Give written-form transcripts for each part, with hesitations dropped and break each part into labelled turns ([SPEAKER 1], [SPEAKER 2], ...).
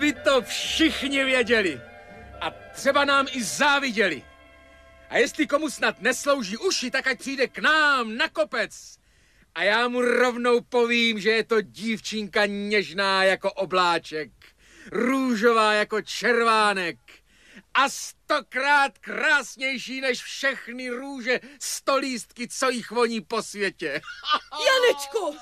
[SPEAKER 1] aby to všichni věděli. A třeba nám i záviděli. A jestli komu snad neslouží uši, tak ať přijde k nám na kopec. A já mu rovnou povím, že je to dívčinka něžná jako obláček, růžová jako červánek a 100krát krásnější než všechny růže stolístky, co jich voní po světě.
[SPEAKER 2] Janečku!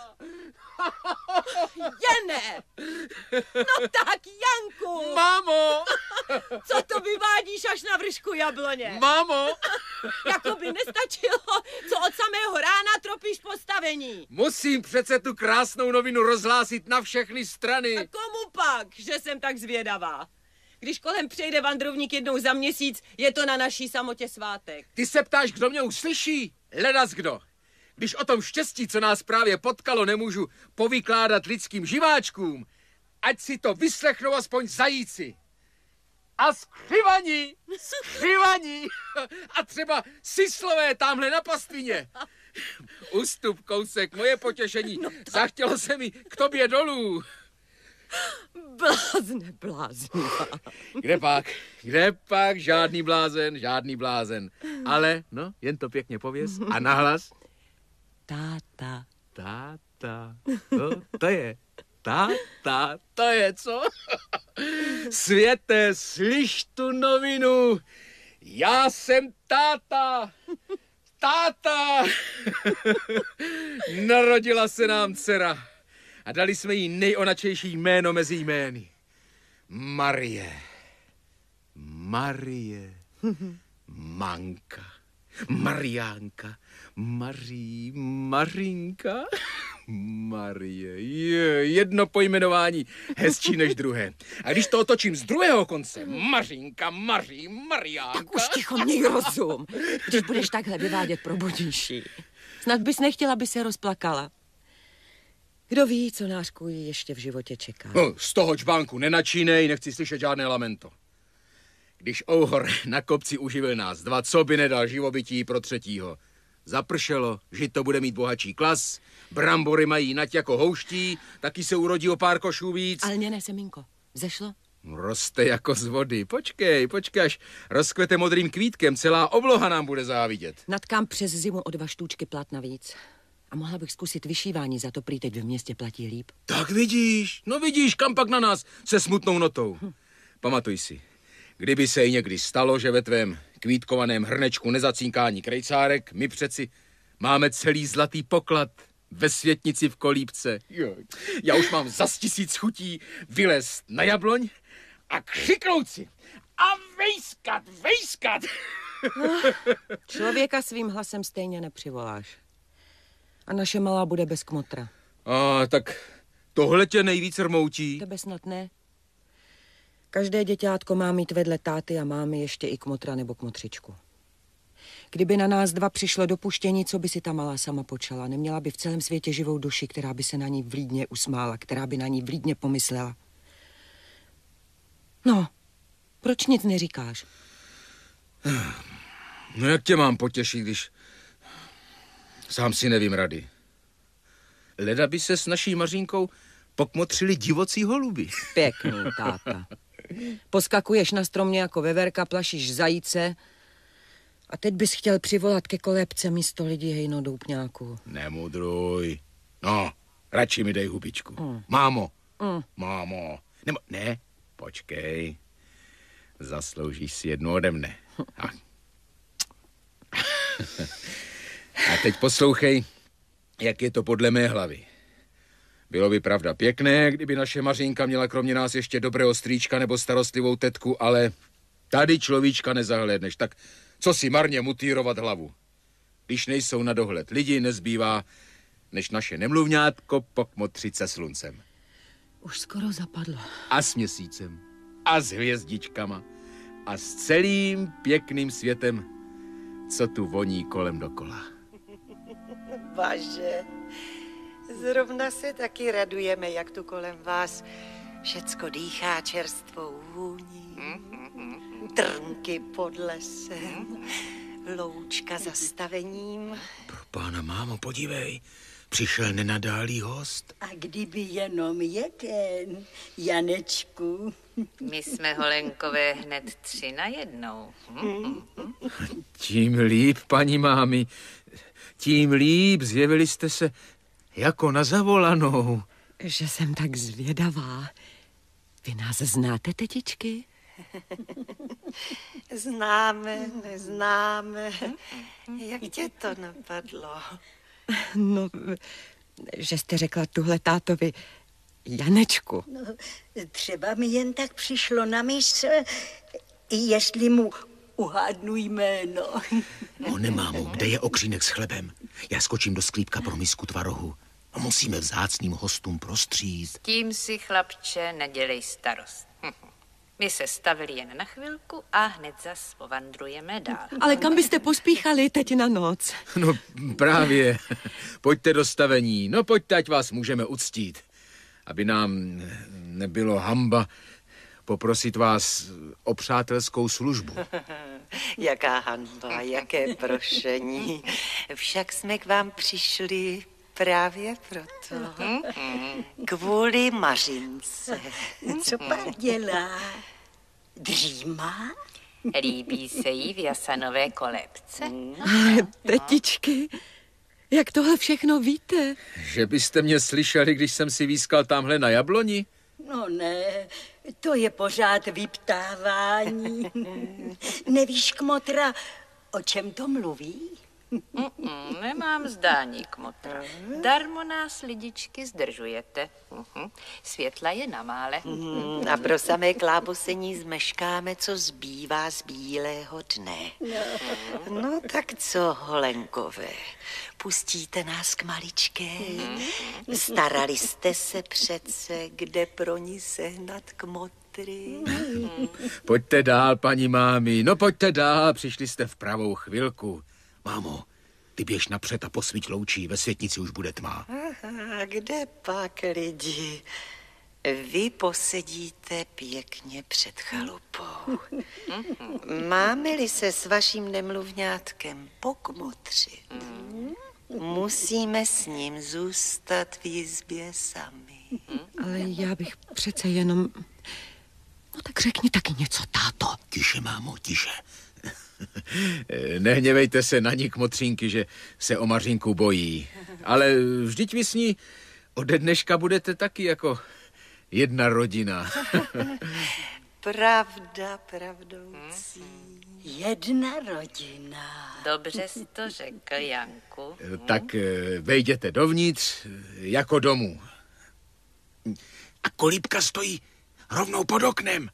[SPEAKER 2] Jane! No tak, Janku!
[SPEAKER 1] Mámo!
[SPEAKER 2] Co to vyvádíš až na vršku jabloně?
[SPEAKER 1] Mámo!
[SPEAKER 2] Jakoby nestačilo, co od samého rána tropíš postavení.
[SPEAKER 1] Musím přece tu krásnou novinu rozhlásit na všechny strany.
[SPEAKER 2] A komu pak, že jsem tak zvědavá? Když kolem přejde vandrovník jednou za měsíc, je to na naší samotě svátek.
[SPEAKER 1] Ty se ptáš, kdo mě uslyší? Ledas kdo. Když o tom štěstí, co nás právě potkalo, nemůžu povykládat lidským živáčkům, ať si to vyslechnou aspoň zajíci. A skřivaní, a třeba syslové tamhle na pastvině. Ustup, kousek, moje potěšení. No zachtělo se mi k tobě dolů.
[SPEAKER 2] Bláznivá.
[SPEAKER 1] Kde pak, žádný blázen. Ale, no, jen to pěkně pověz a nahlas.
[SPEAKER 2] Táta.
[SPEAKER 1] To je, co? Světe, slyš tu novinu. Já jsem táta. Narodila se nám dcera a dali jsme jí nejonačejší jméno mezi jmény. Marie. Manka. Mariánka, Marinka, Marie. Jedno pojmenování hezčí než druhé. A když to otočím z druhého konce, Mařinka, Mariánka.
[SPEAKER 2] Tak už ticho, měj rozum. Když budeš takhle vyvádět, probudíš. Snad bys nechtěla, aby se rozplakala. Kdo ví, co nářku jí ještě v životě čeká.
[SPEAKER 1] Z toho čbánku nenačínej, nechci slyšet žádné lamento. Když ouhor na kopci uživil nás dva, co by nedal živobytí pro třetího. Zapršelo, žito bude mít bohatší klas, brambory mají nať jako houští, taky se urodí o pár košů víc.
[SPEAKER 2] Ale ne, semínko, vzešlo?
[SPEAKER 1] Roste jako z vody. Počkej, až rozkvete modrým kvítkem, celá obloha nám bude závidět.
[SPEAKER 2] Natkám přes zimu o 2 štůčky plat navíc. A mohla bych zkusit vyšívání, za to prý teď v městě platí líp.
[SPEAKER 1] Tak vidíš, kam pak na nás se smutnou notou. Pamatuj si. Kdyby se jí někdy stalo, že ve tvém kvítkovaném hrnečku nezacínká ani krejcárek, my přeci máme celý zlatý poklad ve světnici v kolíbce. Já už mám zas 1000 chutí vylézt na jabloň a křiknout si a vejskat.
[SPEAKER 2] Člověka svým hlasem stejně nepřivoláš. A naše malá bude bez kmotra.
[SPEAKER 1] Tak tohle tě nejvíc rmoutí.
[SPEAKER 2] Tebe snad ne. Každé děťátko má mít vedle táty a mámy ještě i kmotra nebo kmotřičku. Kdyby na nás dva přišlo dopuštění, co by si ta malá sama počala? Neměla by v celém světě živou duši, která by se na ní vlídně usmála, která by na ní vlídně pomyslela. No, proč nic neříkáš?
[SPEAKER 1] No jak tě mám potěšit, když sám si nevím rady. Leda by se s naší Mařínkou pokmotřili divocí holuby.
[SPEAKER 2] Pěkný, táta. Poskakuješ na stromě jako veverka, plašíš zajíce a teď bys chtěl přivolat ke kolébce místo lidí hejnodoupňáků.
[SPEAKER 1] Nemudruj. No, radši mi dej hubičku. Mámo. Ne, počkej. Zasloužíš si jednu ode mne. A teď poslouchej, jak je to podle mé hlavy. Bylo by pravda pěkné, kdyby naše Mařínka měla kromě nás ještě dobrého strýčka nebo starostlivou tetku, ale tady človíčka nezahlédneš, tak co si marně mutírovat hlavu. Když nejsou na dohled lidi, nezbývá, než naše nemluvňátko pokmotřit se sluncem.
[SPEAKER 2] Už skoro zapadlo.
[SPEAKER 1] A s měsícem. A s hvězdičkama. A s celým pěkným světem, co tu voní kolem dokola.
[SPEAKER 3] Važe, zrovna se taky radujeme, jak tu kolem vás všecko dýchá čerstvou vůní. Trnky pod lesem, loučka za stavením.
[SPEAKER 1] Pro pána, mámo, podívej, přišel nenadálý host.
[SPEAKER 4] A kdyby jenom jeden, Janečku.
[SPEAKER 5] My jsme, Holenkové, hned 3 najednou.
[SPEAKER 1] Tím líp, paní mámi, tím líp, zjevili jste se jako na zavolanou.
[SPEAKER 2] Že jsem tak zvědavá. Vy nás znáte, tetičky?
[SPEAKER 3] Neznáme. Jak tě to napadlo?
[SPEAKER 2] No, že jste řekla tuhle tátovi Janečku.
[SPEAKER 4] No, třeba mi jen tak přišlo na mysl, jestli mu uhádnu jméno.
[SPEAKER 1] Nemámo, kde je okřínek s chlebem? Já skočím do sklípka pro misku tvarohu. Musíme vzácným hostům prostříct.
[SPEAKER 5] Tím si, chlapče, nedělej starost. My se stavili jen na chvilku a hned zas povandrujeme dál.
[SPEAKER 2] Ale kam byste pospíchali teď na noc?
[SPEAKER 1] No právě, pojďte do stavení, no pojďte, ať vás můžeme uctít. Aby nám nebylo hanba poprosit vás o přátelskou službu.
[SPEAKER 3] Jaká hanba, jaké prošení. Však jsme k vám přišli právě proto. Kvůli Mařince.
[SPEAKER 4] Co pak dělá? Dřímá?
[SPEAKER 5] Líbí se jí v jasanové kolébce?
[SPEAKER 2] Ale tetičky, jak tohle všechno víte?
[SPEAKER 1] Že byste mě slyšeli, když jsem si výskal tamhle na jabloni?
[SPEAKER 4] No ne, to je pořád vyptávání. Nevíš, Kmotra, o čem to mluví?
[SPEAKER 5] Nemám zdání, Kmotra. Darmo nás, lidičky, zdržujete. Světla je na mále.
[SPEAKER 3] A pro samé klábosení zmeškáme, co zbývá z bílého dne. No tak co, Holenkové, pustíte nás k maličké? Starali jste se přece, kde pro ní sehnat kmotry?
[SPEAKER 1] Pojďte dál, paní mámi, no pojďte dál, přišli jste v pravou chvilku. Mámo, ty běž napřed a posvíť loučí, ve světnici už bude tma.
[SPEAKER 3] Aha, kde pak, lidi? Vy posedíte pěkně před chalupou. Máme-li se s vaším nemluvňátkem po kmotři, musíme s ním zůstat v jizbě sami.
[SPEAKER 2] Ale já bych přece jenom... No tak řekni taky něco, táto.
[SPEAKER 1] Tiše, mámo, tiše. Nehněvejte se na ní, kmotřínky, že se o Mařinku bojí. Ale vždyť vy s ní ode dneška budete taky jako jedna rodina.
[SPEAKER 3] Pravda, pravdoucí.
[SPEAKER 4] Jedna rodina.
[SPEAKER 5] Dobře jsi to řekl, Janku.
[SPEAKER 1] Tak vejděte dovnitř jako domů. A kolíbka stojí rovnou pod oknem.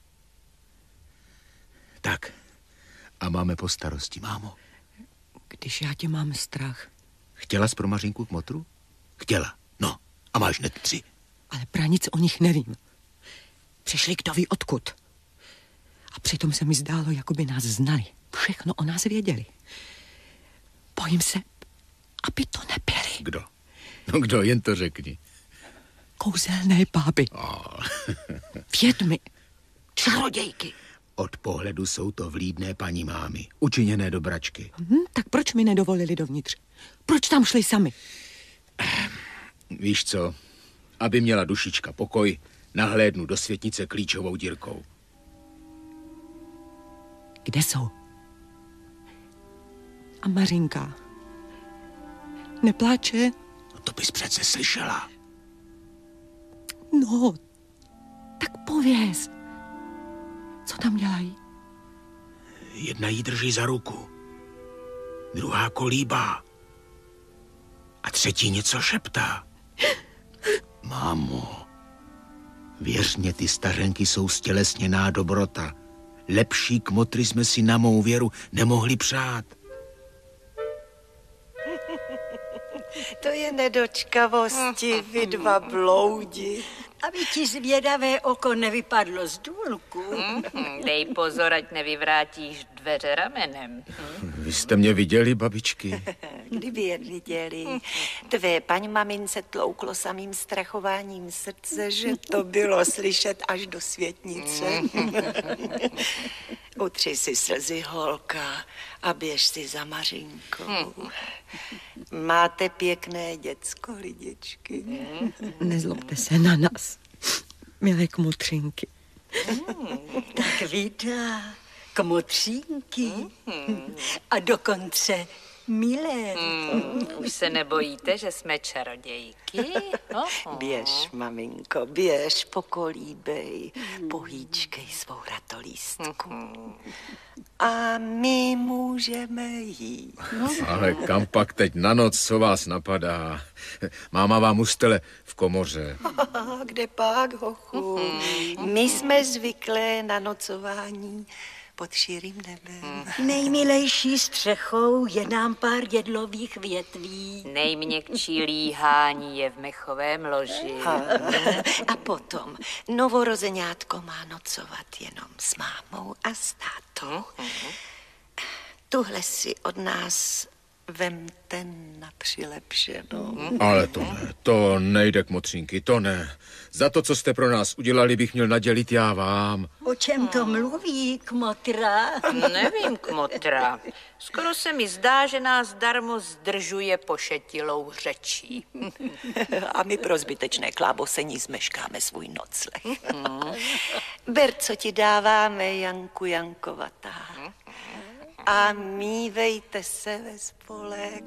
[SPEAKER 1] Tak. A máme po starosti, mámo.
[SPEAKER 2] Když já tě mám strach.
[SPEAKER 1] Chtěla jsi pro Mařinku kmotru? Chtěla, no. A máš hned 3.
[SPEAKER 2] Ale pranic o nich nevím. Přišli kdo ví odkud. A přitom se mi zdálo, jako by nás znali. Všechno o nás věděli. Bojím se, aby to nebyli.
[SPEAKER 1] Kdo? No kdo, jen to řekni.
[SPEAKER 2] Kouzelné báby.
[SPEAKER 1] Oh.
[SPEAKER 2] Vědmy. Čarodějky.
[SPEAKER 1] Od pohledu jsou to vlídné paní mámy, učiněné dobračky.
[SPEAKER 2] Tak proč mi nedovolili dovnitř? Proč tam šli sami?
[SPEAKER 1] Víš co, aby měla dušička pokoj, nahlédnu do světnice klíčovou dírkou.
[SPEAKER 2] Kde jsou? A Mařinka? Nepláče?
[SPEAKER 1] No to bys přece slyšela.
[SPEAKER 2] No, tak pověz. Co tam dělají?
[SPEAKER 1] Jedna jí drží za ruku, druhá kolíbá a třetí něco šeptá. Mámo, věř mě, ty stařenky jsou stělesněná dobrota. Lepší kmotry jsme si na mou věru nemohli přát.
[SPEAKER 3] To je nedočkavosti, vy dva bloudi.
[SPEAKER 4] Aby ti zvědavé oko nevypadlo z důlku.
[SPEAKER 5] Dej pozor, ať nevyvrátíš dveře ramenem.
[SPEAKER 1] Vy jste mě viděli, babičky?
[SPEAKER 3] Kdyby jen viděli. Tvé paní mamince tlouklo samým strachováním srdce, že to bylo slyšet až do světnice. Utři si slzy, holka, a běž si za Mařinkou. Máte pěkné děcko, lidičky.
[SPEAKER 2] Nezlobte se na nás, milé kmotřinky.
[SPEAKER 4] Tak vydá, kmotřínky. A dokonce milé.
[SPEAKER 5] Už se nebojíte, že jsme čarodějky?
[SPEAKER 3] Běž, maminko, běž, pokolíbej, pohýčkej svou ratolístku. A my můžeme jít.
[SPEAKER 1] Ale kam pak teď na noc, co vás napadá? Máma vám ustele v komoře.
[SPEAKER 3] Kde pak, hochu? My jsme zvyklé na nocování pod širým nebem.
[SPEAKER 4] Nejmilejší střechou je nám pár jedlových větví.
[SPEAKER 5] Nejměkčí líhání je v mechovém loži.
[SPEAKER 3] A potom novorozeňátko má nocovat jenom s mámou a s tátou. Tuhle si od nás vemte na přilepšenou.
[SPEAKER 1] Ale to nejde, kmotřínky, to ne. Za to, co jste pro nás udělali, bych měl nadělit já vám.
[SPEAKER 4] O čem to mluví, kmotra?
[SPEAKER 5] Nevím, kmotra. Skoro se mi zdá, že nás darmo zdržuje pošetilou řečí.
[SPEAKER 3] A my pro zbytečné klábosení zmeškáme svůj nocleh. Ber, co ti dáváme, Janku Jankovatá. A mívejte se ve spolek.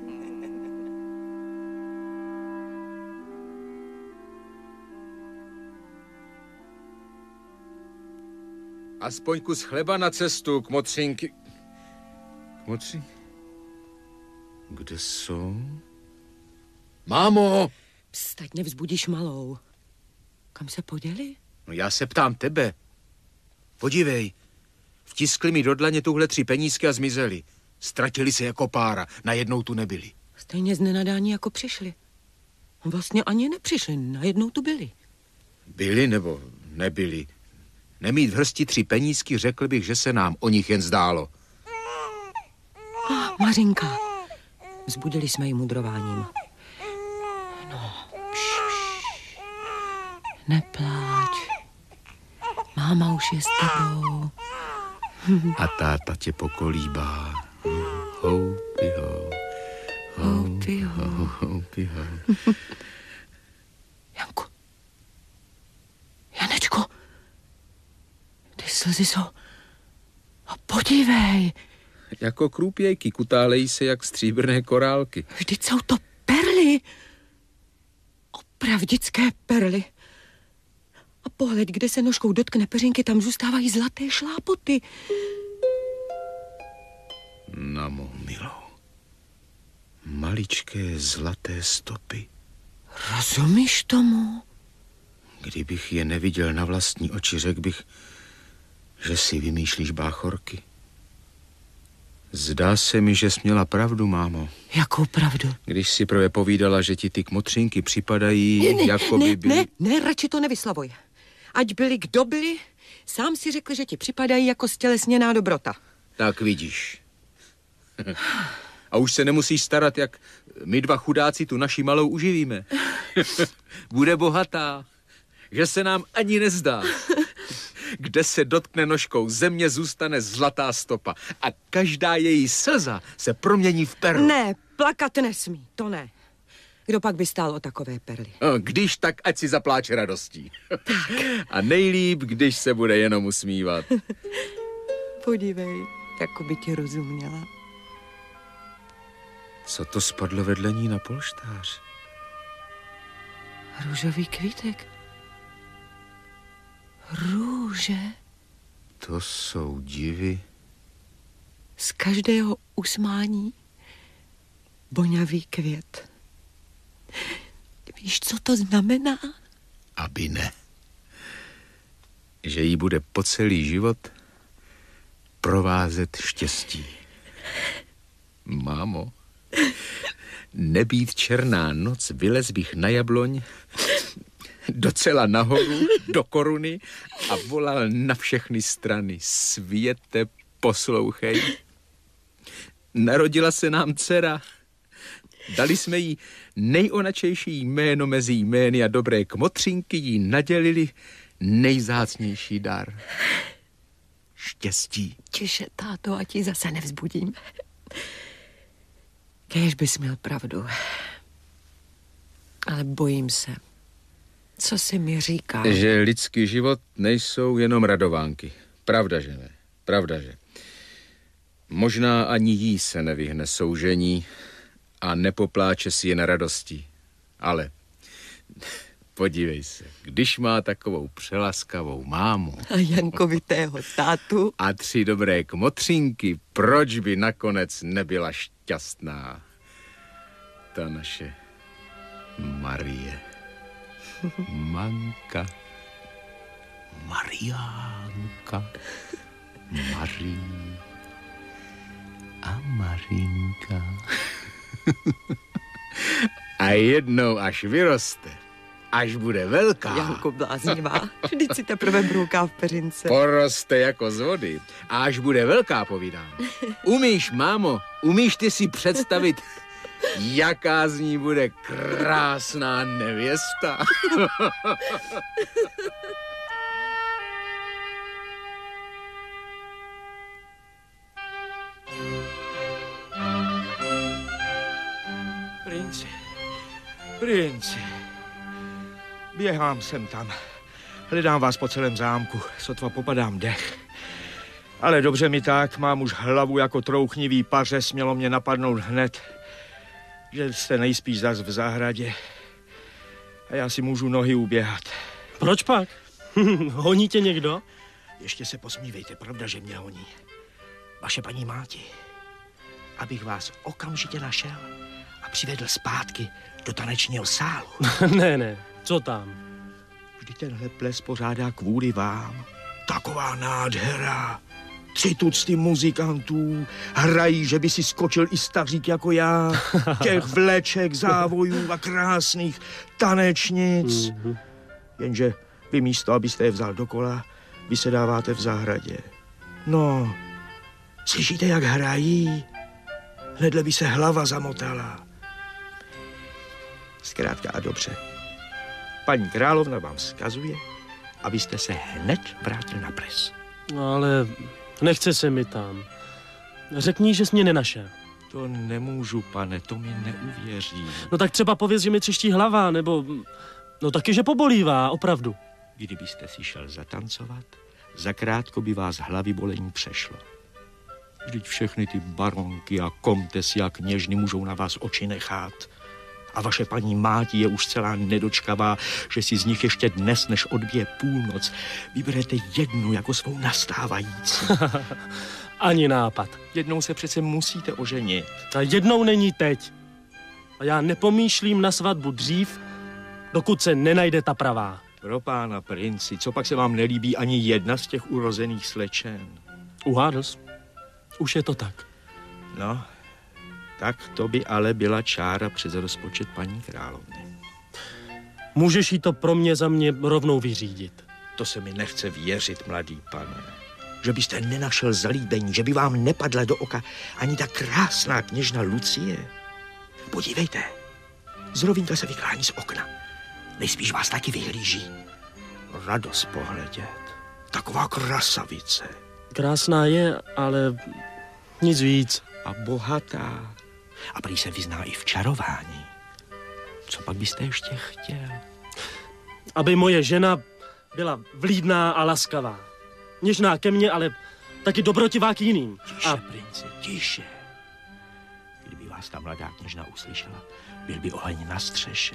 [SPEAKER 1] Aspoň kus chleba na cestu, kmotřinky. Kmotři? Kde jsou? Mámo!
[SPEAKER 2] Pst, ať nevzbudíš malou. Kam se poděli?
[SPEAKER 1] No já se ptám tebe. Podívej. Vtiskli mi do dlaně tuhle 3 penízky a zmizeli. Ztratili se jako pára. Najednou tu nebyli.
[SPEAKER 2] Stejně z nenadání jako přišli. Vlastně ani nepřišli, najednou tu byli.
[SPEAKER 1] Byli nebo nebyli? Nemít v hrsti 3 penízky, řekl bych, že se nám o nich jen zdálo.
[SPEAKER 2] Mařinka. Vzbudili jsme ji mudrováním. No, nepláč. Máma už je s tebou.
[SPEAKER 1] A táta tě pokolíbá. Houpi ho.
[SPEAKER 2] Houpi ho.
[SPEAKER 1] Houpi ho.
[SPEAKER 2] Janku. Janečko. Ty slzy jsou. A podívej.
[SPEAKER 1] Jako krůpějky kutálejí se jak stříbrné korálky.
[SPEAKER 2] Vždyť jsou to perly. Opravdické perly. A pohled, kde se nožkou dotkne peřinky, tam zůstávají zlaté šlápoty.
[SPEAKER 1] Na mou milou. Maličké zlaté stopy.
[SPEAKER 2] Rozumíš tomu?
[SPEAKER 1] Kdybych je neviděl na vlastní oči, řekl bych, že si vymýšlíš báchorky. Zdá se mi, že jsi měla pravdu, mámo.
[SPEAKER 2] Jakou pravdu?
[SPEAKER 1] Když si prvé povídala, že ti ty kmotřinky připadají, jako by byly...
[SPEAKER 2] Ne, radši to nevyslovuj. Ať byli kdo byli, sám si řekl, že ti připadají jako stělesněná dobrota.
[SPEAKER 1] Tak vidíš. A už se nemusíš starat, jak my 2 chudáci tu naši malou uživíme. Bude bohatá, že se nám ani nezdá. Kde se dotkne nožkou země, zůstane zlatá stopa. A každá její slza se promění v perlu.
[SPEAKER 2] Ne, plakat nesmí, to ne. Kdo pak by stál o takové perly?
[SPEAKER 1] Když tak, ať si zapláče radostí. A nejlíp, když se bude jenom usmívat.
[SPEAKER 2] Podívej, jako by ti rozuměla.
[SPEAKER 1] Co to spadlo vedle ní na polštář?
[SPEAKER 2] Růžový kvítek. Růže.
[SPEAKER 1] To jsou divy.
[SPEAKER 2] Z každého usmání voňavý květ. Víš, co to znamená?
[SPEAKER 1] Aby ne. Že jí bude po celý život provázet štěstí. Mámo, nebýt černá noc, vylez bych na jabloň, docela nahoru, do koruny a volal na všechny strany. Světe, poslouchej. Narodila se nám dcera. Dali jsme jí nejonačejší jméno mezi jmény a dobré kmotřinky jí nadělili nejzácnější dar.
[SPEAKER 6] štěstí.
[SPEAKER 2] Tiše, táto, ať ji zase nevzbudím. Kéž bys měl pravdu. Ale bojím se. Co si mi říká?
[SPEAKER 1] Že lidský život nejsou jenom radovánky. Pravda, že ne. Pravda, že. Možná ani jí se nevyhne soužení a nepopláče si jen radostí. Ale podívej se, když má takovou přelaskavou mámu
[SPEAKER 2] A Jankovitého tátu.
[SPEAKER 1] a 3 dobré kmotřinky, proč by nakonec nebyla šťastná ta naše Marie. Manka. Mariánka. Marie. A Marinka. A jednou, až vyroste, až bude velká,
[SPEAKER 2] Janko bláznivá. Vždyť si teprve brouká v peřince.
[SPEAKER 1] poroste jako z vody. A až bude velká, povídám. Umíš, mámo, umíš ty si představit, jaká z ní bude krásná nevěsta?
[SPEAKER 6] Princi. Běhám sem tam. Hledám vás po celém zámku. Sotva popadám dech. Ale dobře mi tak, mám už hlavu jako trouchnivý pařez. Mělo mě napadnout hned, že jste nejspíš zas v zahradě. A já si můžu nohy uběhat.
[SPEAKER 7] Proč pak? Honí tě někdo?
[SPEAKER 6] Ještě se posmívejte, pravda, že mě honí. Vaše paní máti. Abych vás okamžitě našel a přivedl zpátky do tanečního sálu.
[SPEAKER 7] Ne, co tam?
[SPEAKER 6] Vždyť tenhle ples pořádá kvůli vám. Taková nádhera. 3 tucty muzikantů hrají, že by si skočil i stařík jako já. Těch vleček, závojů a krásných tanečnic. Jenže vy místo, abyste je vzal dokola, vy se dáváte v zahradě. No, slyšíte, jak hrají? Hnedle by se hlava zamotala. Zkrátka a dobře. Paní královna vám vzkazuje, abyste se hned vrátil na ples.
[SPEAKER 7] No, ale nechce se mi tam. Řekni, že jsi mě nenašel.
[SPEAKER 6] To nemůžu, pane, to mi neuvěří.
[SPEAKER 7] No tak třeba pověz, že mi třeští hlava, nebo... No taky, že pobolívá, opravdu.
[SPEAKER 6] Kdybyste si šel zatancovat, zakrátko by vás hlavy bolení přešlo. Vždyť všechny ty baronky a komtesy a kněžny můžou na vás oči nechat. A vaše paní máti je už celá nedočkavá, že si z nich ještě dnes, než odbije půlnoc, vyberete jednu jako svou nastávající.
[SPEAKER 7] Ani nápad.
[SPEAKER 6] Jednou se přece musíte oženit.
[SPEAKER 7] A jednou není teď. A já nepomýšlím na svatbu dřív, dokud se nenajde ta pravá.
[SPEAKER 6] Pro pána princi, co pak se vám nelíbí ani jedna z těch urozených slečen?
[SPEAKER 7] Uhádl jsi? Už je to tak.
[SPEAKER 6] No, tak to by ale byla čára přes rozpočet paní královny.
[SPEAKER 7] Můžeš jí to pro mě za mě rovnou vyřídit.
[SPEAKER 6] To se mi nechce věřit, mladý pane. Že byste nenašel zalíbení, že by vám nepadla do oka ani ta krásná kněžna Lucie. Podívejte, zrovínka se vyklání z okna. Nejspíš vás taky vyhlíží. Radost pohledět. Taková krasavice.
[SPEAKER 7] Krásná je, ale nic víc.
[SPEAKER 6] A bohatá. A prý se vyzná i v čarování. Co pak byste ještě chtěl?
[SPEAKER 7] Aby moje žena byla vlídná a laskavá. Něžná ke mně, ale taky dobrotivá k jiným.
[SPEAKER 6] Tiše, princi, tiše. Kdyby vás ta mladá kněžna uslyšela, byl by oheň na střeše.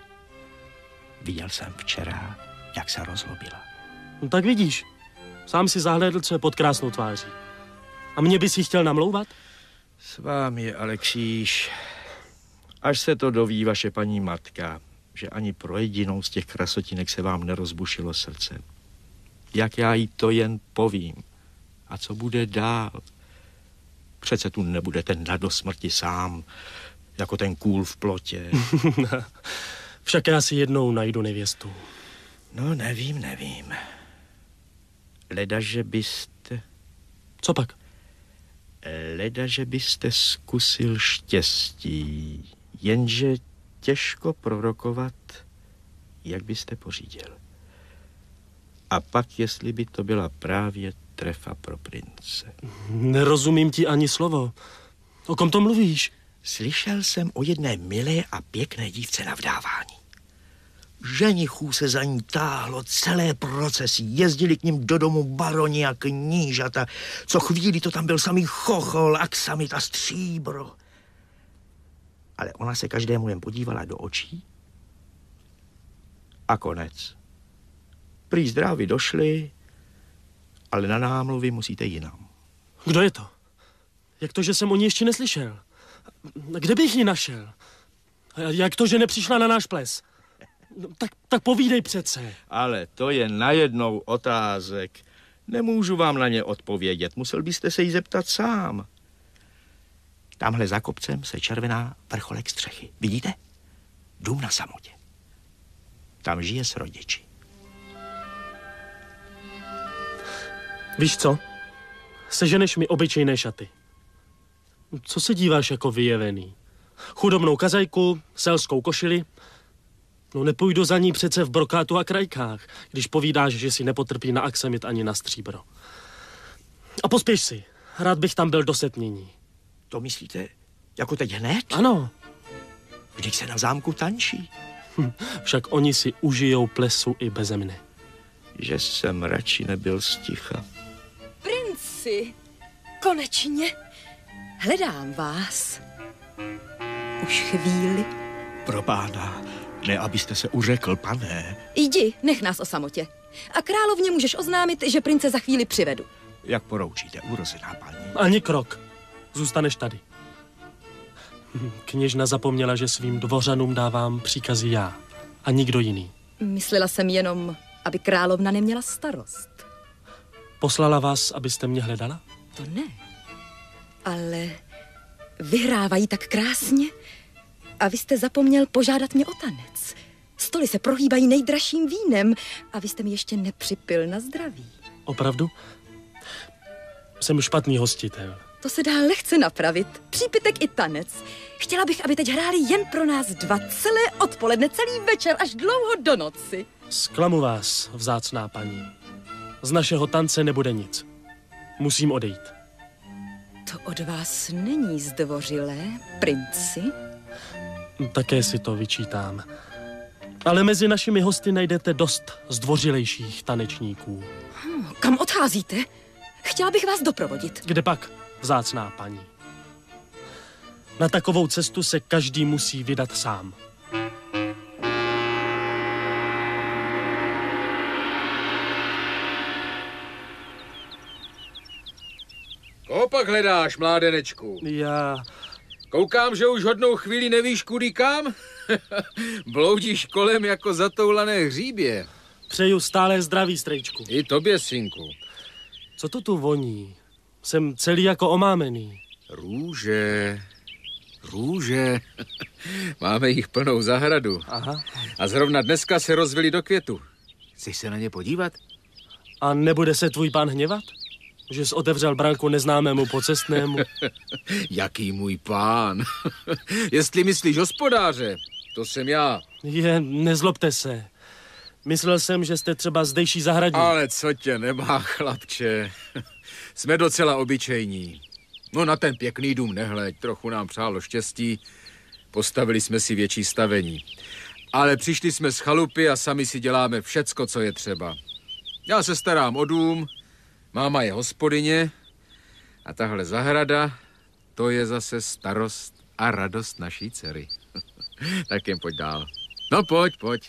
[SPEAKER 6] Viděl jsem včera, jak se rozlobila.
[SPEAKER 7] No tak vidíš, sám si zahlédl, co je pod krásnou tváří. A mě bys jí chtěl namlouvat?
[SPEAKER 6] S vámi je ale kříž. Až se to doví vaše paní matka, že ani pro jedinou z těch krasotinek se vám nerozbušilo srdce. Jak já jí to jen povím. A co bude dál? Přece tu nebudete do smrti sám, jako ten kůl v plotě.
[SPEAKER 7] Však já si jednou najdu nevěstu.
[SPEAKER 6] No, nevím. Ledaže byste...
[SPEAKER 7] Co pak?
[SPEAKER 6] Ledaže byste zkusil štěstí, jenže těžko prorokovat, jak byste pořídil. A pak, jestli by to byla právě trefa pro prince.
[SPEAKER 7] Nerozumím ti ani slovo. O kom to mluvíš?
[SPEAKER 6] Slyšel jsem o jedné milé a pěkné dívce na vdávání. Ženichů se za ní táhlo celé procesy. Jezdili k ním do domu baroni a knížata. Co chvíli to tam byl samý chochol, aksamit a stříbro. Ale ona se každému jen podívala do očí a konec. Prý zdraví došli, ale na námluvy musíte jinam.
[SPEAKER 7] Kdo je to? Jak to, že jsem o ní ještě neslyšel? Kde bych ji našel? Jak to, že nepřišla na náš ples? Tak povídej přece.
[SPEAKER 6] Ale to je najednou otázek. Nemůžu vám na ně odpovědět. Musel byste se jí zeptat sám. Tamhle za kopcem se červená vrcholek střechy. Vidíte? Dům na samotě. Tam žije s rodiči.
[SPEAKER 7] Víš co? Seženeš mi obyčejné šaty. Co se díváš jako vyjevený? Chudobnou kazajku, selskou košili. No nepůjdu za ní přece v brokátu a krajkách, když povídáš, že si nepotrpí na aksamit ani na stříbro. A pospěš si. Rád bych tam byl do setmění.
[SPEAKER 6] To myslíte jako teď hned?
[SPEAKER 7] Ano.
[SPEAKER 6] Vždyť se na zámku tančí.
[SPEAKER 7] Však oni si užijou plesu i beze mne.
[SPEAKER 6] Že jsem radši nebyl sticha.
[SPEAKER 4] Princi, konečně. Hledám vás. Už chvíli.
[SPEAKER 6] Pro pána, ne abyste se uřekl, pane.
[SPEAKER 4] Jdi, nech nás o samotě. A královně můžeš oznámit, že prince za chvíli přivedu.
[SPEAKER 6] Jak poroučíte, urozená paní.
[SPEAKER 7] Ani krok. Zůstaneš tady. Kněžna zapomněla, že svým dvořanům dávám příkazy já a nikdo jiný.
[SPEAKER 4] Myslela jsem jenom, aby královna neměla starost.
[SPEAKER 7] Poslala vás, abyste mě hledala?
[SPEAKER 4] To ne. Ale vyhrávají tak krásně a vy jste zapomněl požádat mě o tanec. Stoly se prohýbají nejdražším vínem a vy jste mi ještě nepřipil na zdraví.
[SPEAKER 7] Opravdu? Jsem špatný hostitel.
[SPEAKER 4] To se dá lehce napravit. Přípitek i tanec. Chtěla bych, aby teď hráli jen pro nás dva celé odpoledne, celý večer až dlouho do noci.
[SPEAKER 7] Zklamu vás, vzácná paní. Z našeho tance nebude nic. Musím odejít.
[SPEAKER 4] To od vás není zdvořilé, princi?
[SPEAKER 7] Také si to vyčítám. Ale mezi našimi hosty najdete dost zdvořilejších tanečníků.
[SPEAKER 4] Kam odcházíte? Chtěla bych vás doprovodit.
[SPEAKER 7] Kde pak, vzácná paní? Na takovou cestu se každý musí vydat sám.
[SPEAKER 1] Koho pak hledáš, mládenečku?
[SPEAKER 7] Já...
[SPEAKER 1] Koukám, že už hodnou chvíli nevíš, kudy kam? Bloudíš kolem jako zatoulané hříbě.
[SPEAKER 7] Přeju stále zdraví, strejčku.
[SPEAKER 1] I tobě, synku.
[SPEAKER 7] Co to tu voní? Jsem celý jako omámený.
[SPEAKER 1] Růže. Růže. Máme jich plnou zahradu.
[SPEAKER 7] Aha.
[SPEAKER 1] A zrovna dneska se rozvili do květu. Chceš se na ně podívat?
[SPEAKER 7] A nebude se tvůj pán hněvat? Že jsi otevřel branku neznámému pocestnému?
[SPEAKER 1] Jaký můj pán? Jestli myslíš hospodáře, to jsem já.
[SPEAKER 7] Nezlobte se. Myslel jsem, že jste třeba zdejší zahradník.
[SPEAKER 1] Ale co tě nemá, chlapče. Jsme docela obyčejní. No na ten pěkný dům nehleď, trochu nám přálo štěstí. Postavili jsme si větší stavení. Ale přišli jsme z chalupy a sami si děláme všecko, co je třeba. Já se starám o dům, máma je hospodyně a tahle zahrada, to je zase starost a radost naší dcery. Tak jen pojď dál. No pojď.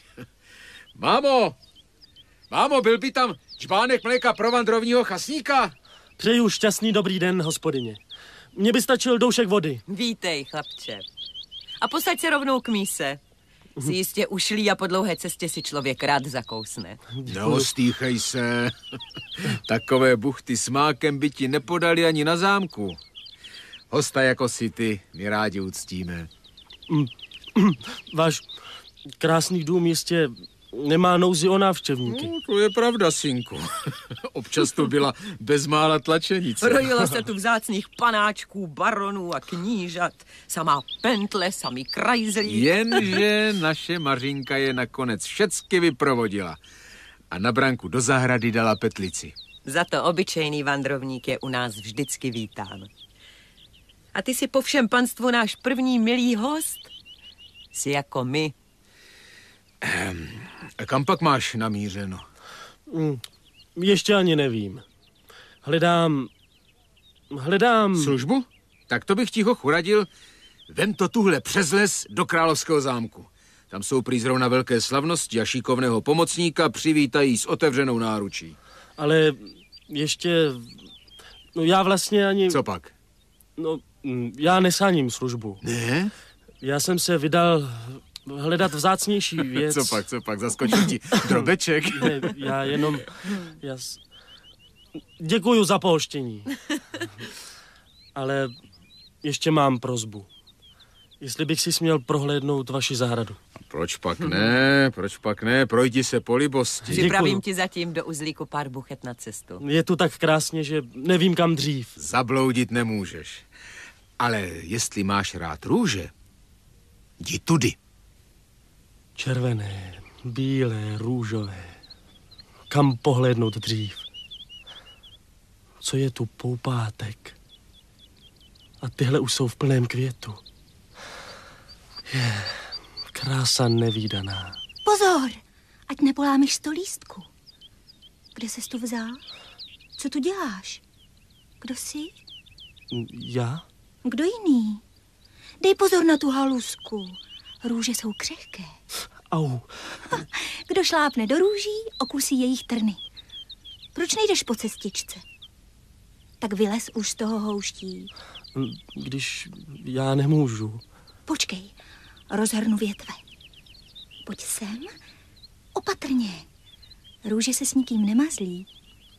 [SPEAKER 1] Mámo, byl by tam čbánek mléka pro vandrovního chasníka?
[SPEAKER 7] Přeju šťastný dobrý den, hospodyně. Mně by stačil doušek vody.
[SPEAKER 8] Vítej, chlapče. A posaď se rovnou k míse. Jsi jistě ušlý a po dlouhé cestě si člověk rád zakousne.
[SPEAKER 1] Neostýchej se. Takové buchty s mákem by ti nepodali ani na zámku. Hosta jako si ty, my rádi uctíme.
[SPEAKER 7] Váš krásný dům jistě nemá nouzi o návštěvníky.
[SPEAKER 1] No, to je pravda, synku. Občas to byla bezmála tlačenice.
[SPEAKER 8] Rojilo se tu vzácných panáčků, baronů a knížat. Samá pentle, samý krajzlík.
[SPEAKER 1] Jenže naše Mařinka je nakonec všecky vyprovodila. A na branku do zahrady dala petlici.
[SPEAKER 8] Za to obyčejný vandrovník je u nás vždycky vítán. A ty jsi po všem panstvu náš první milý host. Jsi jako my.
[SPEAKER 1] Kam pak máš namířeno?
[SPEAKER 7] Ještě ani nevím. Hledám...
[SPEAKER 1] Službu? Tak to bych ti ho churadil. Vem to tuhle přes les do Královského zámku. Tam jsou prý zrovna velké slavnosti a šikovného pomocníka přivítají s otevřenou náručí.
[SPEAKER 7] Ale ještě... No já vlastně ani...
[SPEAKER 1] Co pak?
[SPEAKER 7] No, já nesáním službu.
[SPEAKER 1] Ne?
[SPEAKER 7] Já jsem se vydal hledat vzácnější věc.
[SPEAKER 1] Co pak? Zaskočil ti drobeček?
[SPEAKER 7] Ne, já jenom... Děkuju za pohoštění. Ale ještě mám prosbu. Jestli bych si směl prohlédnout vaši zahradu.
[SPEAKER 1] Proč pak ne? Projdi se po libosti.
[SPEAKER 8] Připravím ti zatím do uzlíku pár buchet na cestu.
[SPEAKER 7] Je tu tak krásně, že nevím kam dřív.
[SPEAKER 1] Zabloudit nemůžeš. Ale jestli máš rád růže, jdi tudy.
[SPEAKER 7] Červené, bílé, růžové. Kam pohlédnout dřív? Co je tu poupátek? A tyhle už jsou v plném květu. Je krása nevídaná.
[SPEAKER 9] Pozor, ať nepolámeš 100 lístků. Kde ses tu vzal? Co tu děláš? Kdo jsi?
[SPEAKER 7] Já?
[SPEAKER 9] Kdo jiný? Dej pozor na tu halusku. Růže jsou křehké.
[SPEAKER 7] Au.
[SPEAKER 9] Kdo šlápne do růží, okusí jejich trny. Proč nejdeš po cestičce? Tak vylez už z toho houští.
[SPEAKER 7] Když já nemůžu.
[SPEAKER 9] Počkej, rozhrnu větve. Pojď sem, opatrně. Růže se s nikým nemazlí.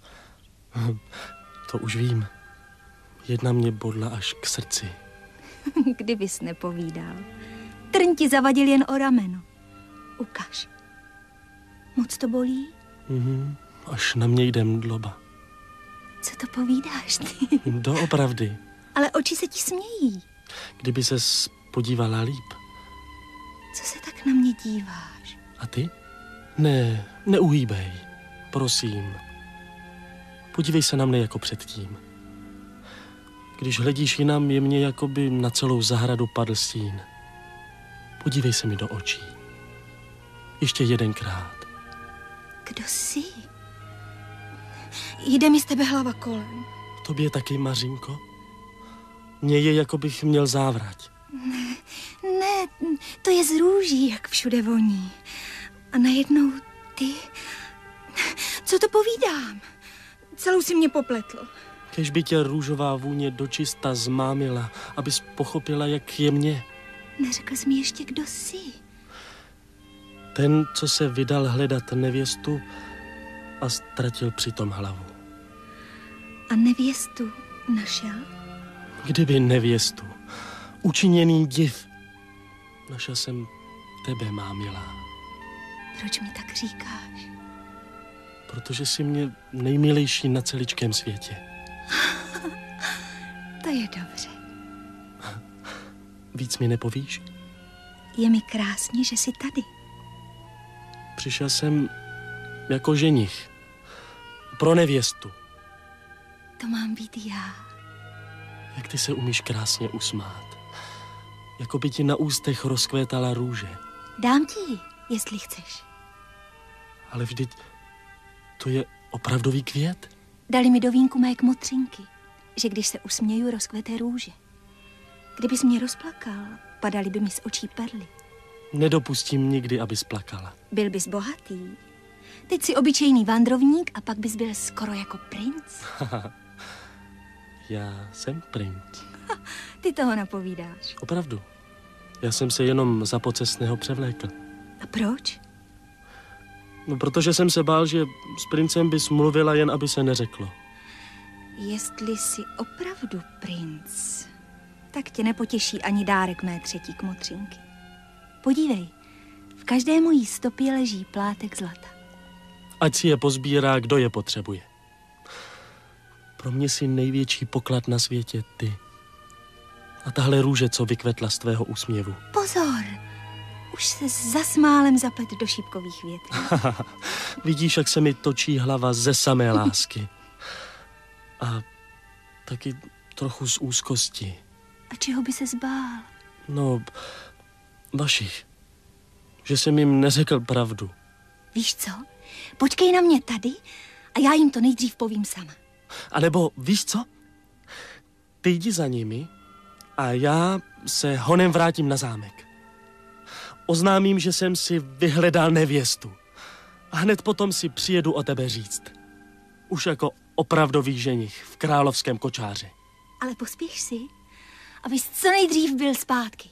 [SPEAKER 7] To už vím. Jedna mě bodla až k srdci.
[SPEAKER 9] Kdybys nepovídal. Trň ti zavadil jen o rameno. Ukaž. Moc to bolí?
[SPEAKER 7] Až na mě jde mdloba.
[SPEAKER 9] Co to povídáš ty?
[SPEAKER 7] Doopravdy.
[SPEAKER 9] Ale oči se ti smějí.
[SPEAKER 7] Kdyby ses podívala líp.
[SPEAKER 9] Co se tak na mě díváš?
[SPEAKER 7] A ty? Ne, neuhýbej. Prosím. Podívej se na mne jako předtím. Když hledíš jinam, je mně jako by na celou zahradu padl stín. Podívej se mi do očí. Ještě jedenkrát.
[SPEAKER 9] Kdo jsi? Jde mi z tebe hlava kolem.
[SPEAKER 7] Tobě taky, Mařinko? Mně je, jako bych měl závrať.
[SPEAKER 9] Ne, to je z růží, jak všude voní. A najednou ty... Co to povídám? Celou si mě popletl.
[SPEAKER 7] Kež by tě růžová vůně dočista zmámila, abys pochopila, jak je mně.
[SPEAKER 9] Neřekl jsi mi ještě, kdo jsi.
[SPEAKER 7] Ten, co se vydal hledat nevěstu a ztratil přitom hlavu.
[SPEAKER 9] A nevěstu našel?
[SPEAKER 7] Kdyby nevěstu, učiněný div, našel jsem tebe, má milá.
[SPEAKER 9] Proč mi tak říkáš?
[SPEAKER 7] Protože jsi mě nejmilejší na celičkém světě.
[SPEAKER 9] To je dobře.
[SPEAKER 7] Víc mi nepovíš?
[SPEAKER 9] Je mi krásně, že jsi tady.
[SPEAKER 7] Přišel jsem jako ženich. Pro nevěstu.
[SPEAKER 9] To mám být já.
[SPEAKER 7] Jak ty se umíš krásně usmát. Jako by ti na ústech rozkvétala růže.
[SPEAKER 9] Dám ti ji, jestli chceš.
[SPEAKER 7] Ale vždyť to je opravdový květ.
[SPEAKER 9] Dali mi do vínku mé kmotřinky, že když se usměju, rozkvete růže. Kdybys mě rozplakal, padaly by mi z očí perly.
[SPEAKER 7] Nedopustím nikdy, abys plakala.
[SPEAKER 9] Byl bys bohatý. Teď jsi obyčejný vandrovník a pak bys byl skoro jako princ.
[SPEAKER 7] Já jsem princ.
[SPEAKER 9] Ty toho napovídáš.
[SPEAKER 7] Opravdu. Já jsem se jenom za pocestného převlékl.
[SPEAKER 9] A proč?
[SPEAKER 7] No, protože jsem se bál, že s princem bys mluvila, jen aby se neřeklo.
[SPEAKER 9] Jestli jsi opravdu princ, tak tě nepotěší ani dárek mé třetí kmotřinky. Podívej, v každé mojí stopě leží plátek zlata.
[SPEAKER 7] Ať si je pozbírá, kdo je potřebuje. Pro mě si největší poklad na světě ty. A tahle růže, co vykvetla z tvého úsměvu.
[SPEAKER 9] Pozor, už se zasmálem zaplet do šípkových větví.
[SPEAKER 7] Vidíš, jak se mi točí hlava ze samé lásky. A taky trochu z úzkosti.
[SPEAKER 9] A čeho by se zbál?
[SPEAKER 7] No, vašich. Že jsem jim neřekl pravdu.
[SPEAKER 9] Víš co? Počkej na mě tady a já jim to nejdřív povím sama.
[SPEAKER 7] A nebo víš co? Ty jdi za nimi a já se honem vrátím na zámek. Oznámím, že jsem si vyhledal nevěstu. A hned potom si přijedu o tebe říct. Už jako opravdový ženich v královském kočáři.
[SPEAKER 9] Ale pospěš si, abys co nejdřív byl zpátky.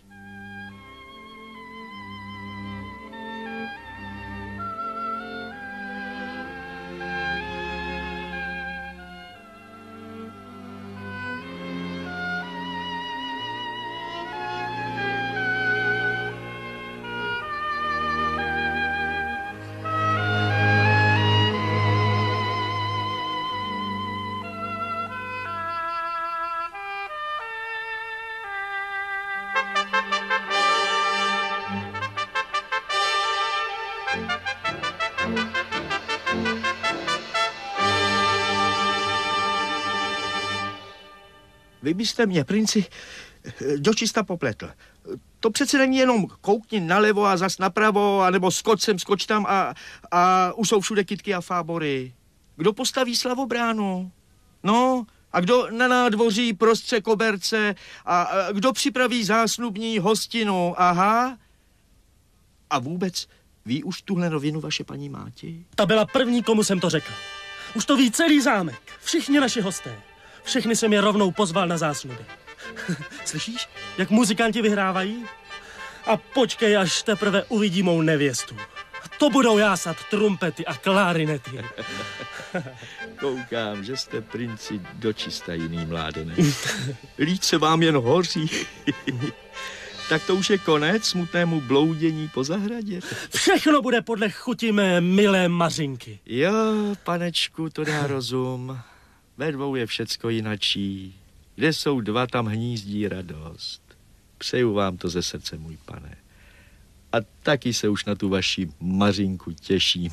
[SPEAKER 6] Vy byste mě, princi, dočista popletl. To přece není jenom koukni nalevo a zas napravo, anebo skoč sem, skoč tam a už jsou všude kytky a fábory. Kdo postaví slavobránu? No, a kdo na nádvoří prostře koberce a kdo připraví zásnubní hostinu? Aha. A vůbec ví už tuhle novinu vaše paní Máti?
[SPEAKER 7] Ta byla první, komu jsem to řekl. Už to ví celý zámek, všichni naši hosté. Všechny jsem je rovnou pozval na zásnuby. Slyšíš, jak muzikanti vyhrávají? A počkej, až teprve uvidí mou nevěstu. To budou jásat trumpety a klarinety.
[SPEAKER 6] Koukám, že jste, princi, dočista jiný mládenec. Líč se vám jen hoří. Tak to už je konec smutnému bloudění po zahradě.
[SPEAKER 7] Všechno bude podle chuti mé milé Mařinky.
[SPEAKER 6] Jo, panečku, to dá rozum. Ve dvou je všecko jinačí. Kde jsou dva, tam hnízdí radost. Přeju vám to ze srdce, můj pane. A taky se už na tu vaši Mařinku těším.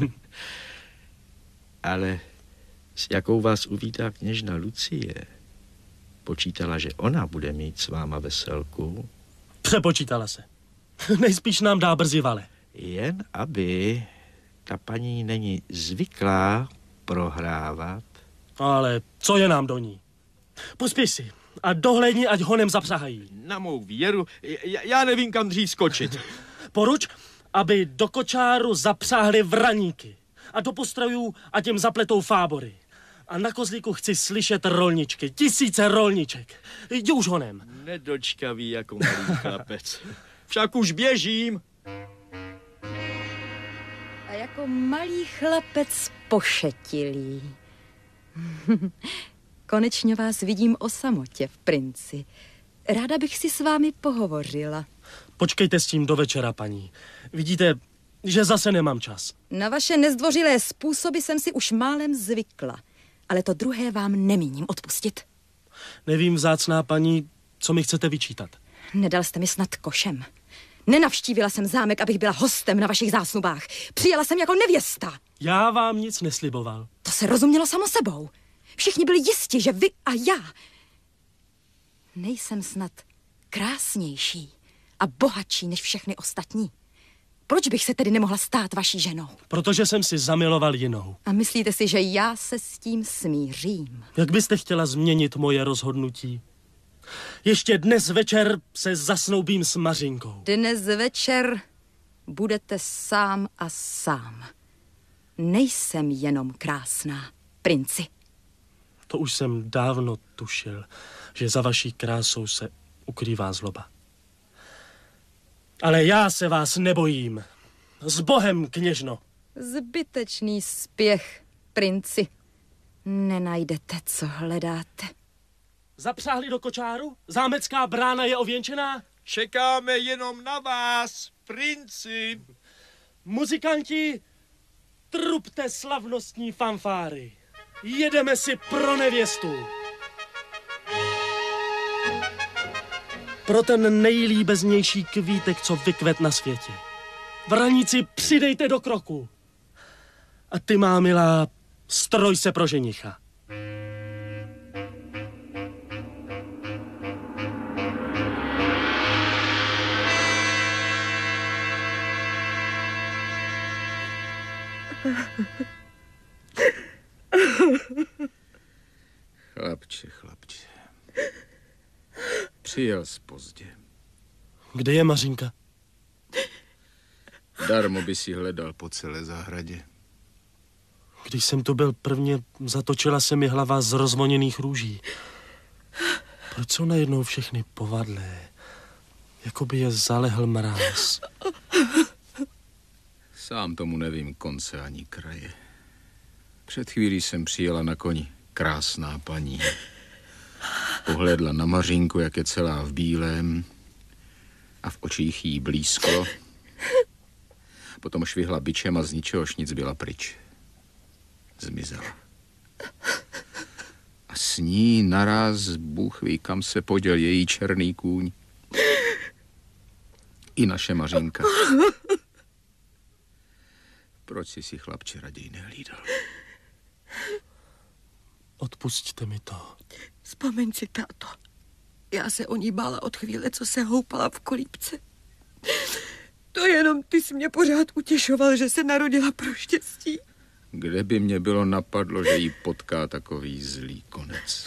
[SPEAKER 6] Ale s jakou vás uvítá kněžna Lucie? Počítala, že ona bude mít s váma veselku?
[SPEAKER 7] Přepočítala se. Nejspíš nám dá brzy vale.
[SPEAKER 6] Jen aby ta paní není zvyklá prohrávat.
[SPEAKER 7] Ale co je nám do ní? Pospěš si a dohlédni, ať honem zapřahají.
[SPEAKER 6] Na mou věru, já nevím, kam dřív skočit.
[SPEAKER 7] Poruč, aby do kočáru zapřáhli vraníky a do postrojů, ať jim zapletou fábory. A na kozlíku chci slyšet rolničky, 1000 rolniček. Jdi už honem.
[SPEAKER 6] Nedočkavý jako malý chlapec. Však už běžím.
[SPEAKER 4] A jako malý chlapec pošetilý. Konečně vás vidím o samotě v Princi. Ráda bych si s vámi pohovořila.
[SPEAKER 7] Počkejte s tím do večera, paní. Vidíte, že zase nemám čas.
[SPEAKER 4] Na vaše nezdvořilé způsoby jsem si už málem zvykla. Ale to druhé vám nemíním odpustit.
[SPEAKER 7] Nevím, vzácná paní, co mi chcete vyčítat.
[SPEAKER 4] Nedal jste mi snad košem. Nenavštívila jsem zámek, abych byla hostem na vašich zásnubách. Přijela jsem jako nevěsta.
[SPEAKER 7] Já vám nic nesliboval.
[SPEAKER 4] To se rozumělo samo sebou. Všichni byli jisti, že vy a já. Nejsem snad krásnější a bohatší než všechny ostatní. Proč bych se tedy nemohla stát vaší ženou?
[SPEAKER 7] Protože jsem si zamiloval jinou.
[SPEAKER 4] A myslíte si, že já se s tím smířím?
[SPEAKER 7] Jak byste chtěla změnit moje rozhodnutí? Ještě dnes večer se zasnoubím s Mařinkou.
[SPEAKER 4] Dnes večer budete sám a sám. Nejsem jenom krásná, princi.
[SPEAKER 7] To už jsem dávno tušil, že za vaší krásou se ukrývá zloba. Ale já se vás nebojím. S Bohem, kněžno.
[SPEAKER 4] Zbytečný spěch, princi. Nenajdete, co hledáte.
[SPEAKER 7] Zapřáhli do kočáru? Zámecká brána je ověnčená?
[SPEAKER 6] Čekáme jenom na vás, princi.
[SPEAKER 7] Muzikanti, trubte slavnostní fanfáry. Jedeme si pro nevěstu. Pro ten nejlíbeznější kvítek, co vykvet na světě. Vraníci, přidejte do kroku. A ty, má milá, stroj se pro ženicha.
[SPEAKER 1] Chlapče. Přijel jsi pozdě.
[SPEAKER 7] Kde je Mařinka?
[SPEAKER 1] Darmo by si hledal po celé zahradě.
[SPEAKER 7] Když jsem tu byl prvně, zatočila se mi hlava z rozvoněných růží. Proč jsou najednou všechny povadlé? Jakoby je zalehl mráz.
[SPEAKER 1] Sám tomu nevím konce ani kraje. Před chvílí jsem přijela na koni. Krásná paní. Pohlédla na Mařinku, jak je celá v bílém a v očích jí blízko. Potom švihla bičem a z ničehož nic byla pryč. Zmizela. A s ní naraz Bůh ví, kam se poděl její černý kůň. I naše Mařinka. Proč jsi si, chlapče, raději nehlídal?
[SPEAKER 7] Odpusťte mi to.
[SPEAKER 2] Vzpomeň si, táto. Já se o ní bála od chvíle, co se houpala v kolípce. To jenom ty jsi mě pořád utěšoval, že se narodila pro štěstí.
[SPEAKER 1] Kde by mě bylo napadlo, že jí potká takový zlý konec?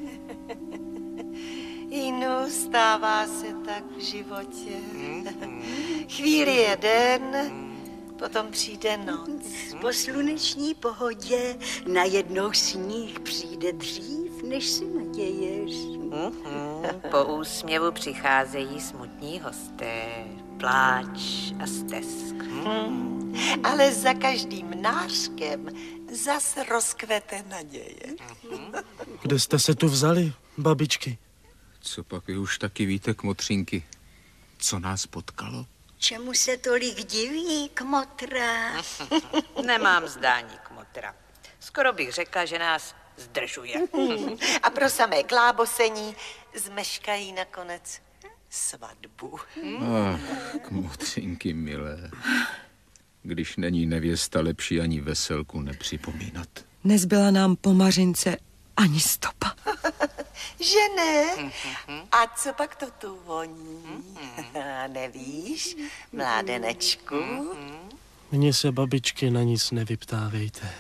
[SPEAKER 3] Inu, stává se tak v životě. Chvíli je den, potom přijde noc.
[SPEAKER 10] Po sluneční pohodě najednou sníh přijde dřív, než si naděješ.
[SPEAKER 5] Po úsměvu přicházejí smutní hosté, pláč a stesk.
[SPEAKER 3] Ale za každým nářkem zas rozkvete naděje.
[SPEAKER 7] Kde jste se tu vzali, babičky?
[SPEAKER 1] Co pak vy už taky víte, kmotřinky, co nás potkalo?
[SPEAKER 10] Čemu se tolik diví, kmotra?
[SPEAKER 5] Nemám zdání kmotra. Skoro bych řekla, že nás zdržuje.
[SPEAKER 3] A pro samé klábosení zmeškají nakonec svatbu.
[SPEAKER 1] Kmotřinky milé. Když není nevěsta, lepší ani veselku nepřipomínat.
[SPEAKER 2] Nezbyla nám po Mařince ani stopa.
[SPEAKER 3] Že ne? A co pak to tu voní? Nevíš, mládenečku?
[SPEAKER 7] Mně se, babičky, na nic nevyptávejte.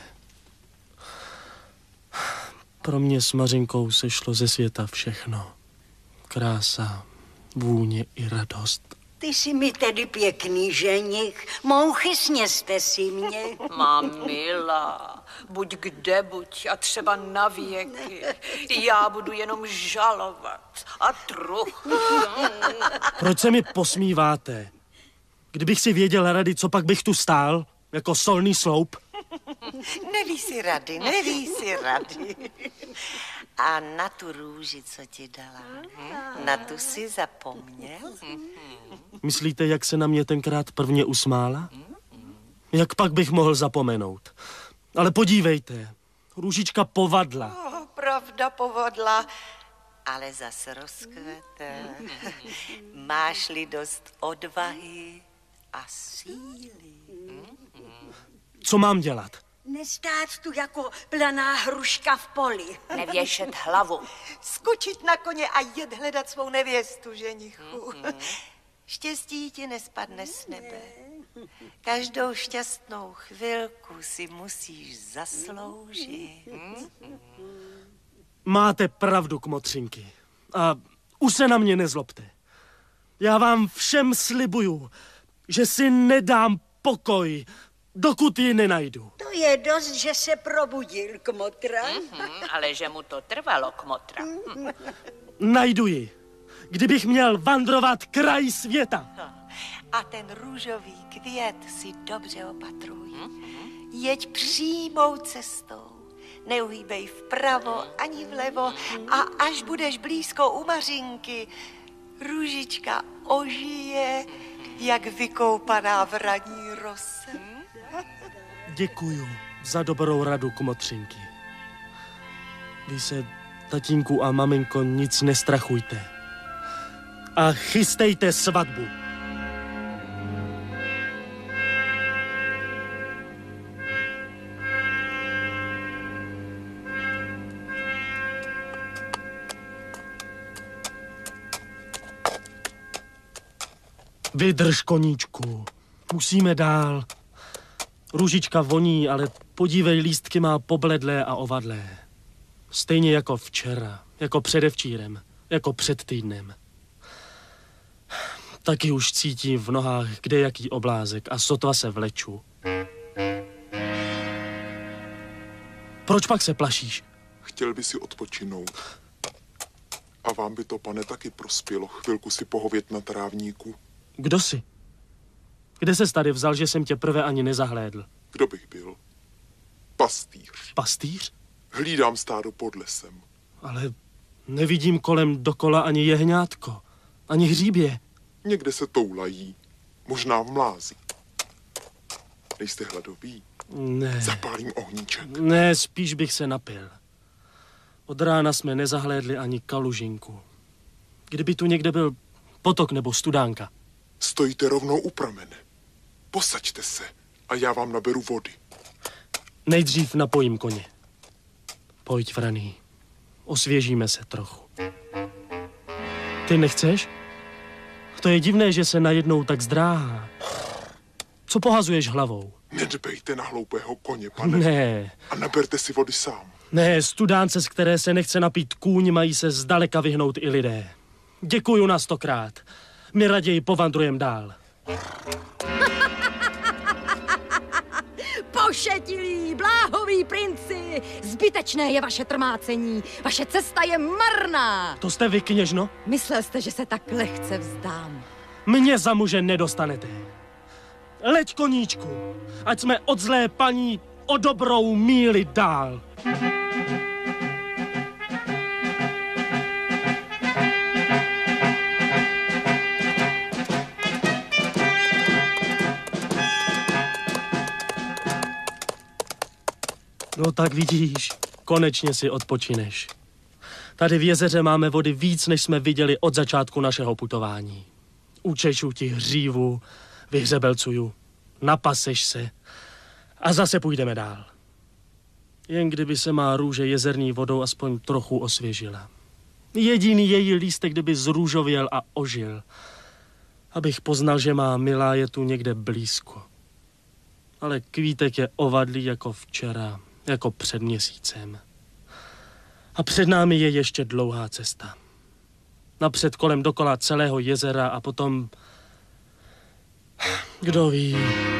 [SPEAKER 7] Pro mě s Mařinkou se šlo ze světa všechno. Krása, vůně i radost.
[SPEAKER 10] Ty jsi mi tedy pěkný ženich, mouchy sněste si mě.
[SPEAKER 5] Mám milá, buď kde buď a třeba na věky. Já budu jenom žalovat a trochu.
[SPEAKER 7] Proč se mi posmíváte? Kdybych si věděl rady, co pak bych tu stál, jako solný sloup?
[SPEAKER 3] Neví si rady. A na tu růži, co ti dala, na tu si zapomněl?
[SPEAKER 7] Myslíte, jak se na mě tenkrát prvně usmála? Jak pak bych mohl zapomenout? Ale podívejte, růžička povadla.
[SPEAKER 3] Pravda povadla, ale zas rozkvete. Máš-li dost odvahy a síly.
[SPEAKER 7] Co mám dělat?
[SPEAKER 10] Nestát tu jako planá hruška v poli.
[SPEAKER 5] Nevěšet hlavu.
[SPEAKER 3] Skočit na koně a jet hledat svou nevěstu, ženichu. Štěstí ti nespadne z nebe. Každou šťastnou chvilku si musíš zasloužit.
[SPEAKER 7] Máte pravdu, kmotřinky. A už se na mě nezlobte. Já vám všem slibuju, že si nedám pokoj, dokud ji nenajdu.
[SPEAKER 10] To je dost, že se probudil, kmotra.
[SPEAKER 5] Ale že mu to trvalo, kmotra.
[SPEAKER 7] Najdu ji, kdybych měl vandrovat kraj světa.
[SPEAKER 3] A ten růžový květ si dobře opatruj. Jeď přímou cestou. Neuhýbej vpravo ani vlevo a až budeš blízko u Mařinky, růžička ožije, jak vykoupaná v ranní rose.
[SPEAKER 7] Děkuju za dobrou radu, kmotřinky. Vy se, tatínku a maminko, nic nestrachujte. A chystejte svatbu. Vydrž, koníčku. Musíme dál. Růžička voní, ale podívej, lístky má pobledlé a ovadlé. Stejně jako včera, jako předevčírem, jako před týdnem. Taky už cítím v nohách kdejaký oblázek a sotva se vleču. Proč pak se plašíš?
[SPEAKER 11] Chtěl by si odpočinout. A vám by to, pane, taky prospělo chvilku si pohovět na trávníku.
[SPEAKER 7] Kdo jsi? Kde ses tady vzal, že jsem tě prve ani nezahlédl?
[SPEAKER 11] Kdo bych byl? Pastýř.
[SPEAKER 7] Pastýř?
[SPEAKER 11] Hlídám stádo pod lesem.
[SPEAKER 7] Ale nevidím kolem dokola ani jehňátko, ani hříbě.
[SPEAKER 11] Někde se toulají, možná v mlázi. Nejste hladoví?
[SPEAKER 7] Ne.
[SPEAKER 11] Zapálím ohníček.
[SPEAKER 7] Ne, spíš bych se napil. Od rána jsme nezahlédli ani kalužinku. Kdyby tu někde byl potok nebo studánka.
[SPEAKER 11] Stojíte rovnou u pramene. Posaďte se a já vám naberu vody.
[SPEAKER 7] Nejdřív napojím koně. Pojď, Vraný. Osvěžíme se trochu. Ty nechceš? To je divné, že se najednou tak zdráhá. Co pohazuješ hlavou?
[SPEAKER 11] Nedbejte na hloupého koně, pane.
[SPEAKER 7] Ne.
[SPEAKER 11] A naberte si vody sám.
[SPEAKER 7] Ne, studánce, z které se nechce napít kůň, mají se zdaleka vyhnout i lidé. Děkuju na 100krát. My raději povandrujem dál.
[SPEAKER 4] Pošetilí, bláhoví princi, zbytečné je vaše trmácení, vaše cesta je marná.
[SPEAKER 7] To jste vy, kněžno?
[SPEAKER 4] Myslel jste, že se tak lehce vzdám.
[SPEAKER 7] Mě za muže nedostanete. Leď, koníčku, ať jsme od zlé paní o dobrou míli dál. No tak vidíš, konečně si odpočineš. Tady v jezeře máme vody víc, než jsme viděli od začátku našeho putování. Učešu ti hřívu, vyhřebelcuju, napaseš se a zase půjdeme dál. Jen kdyby se má růže jezerní vodou aspoň trochu osvěžila. Jediný její lístek, kdyby zrůžověl a ožil. Abych poznal, že má milá je tu někde blízko. Ale kvítek je ovadlý jako včera, jako před měsícem. A před námi je ještě dlouhá cesta. Napřed kolem dokola celého jezera a potom... Kdo ví?